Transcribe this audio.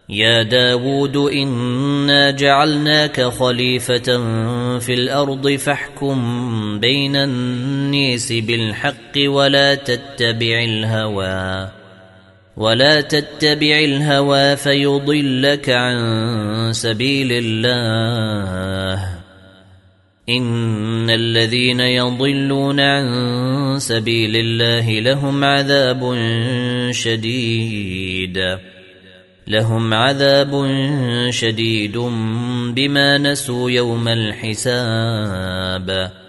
يا داود إنا جعلناك خليفة في الأرض فاحكم بين الناس بالحق ولا تتبع الهوى فيضلك عن سبيل الله إن الذين يضلون عن سبيل الله لهم عذاب شديد بما نسوا يوم الحساب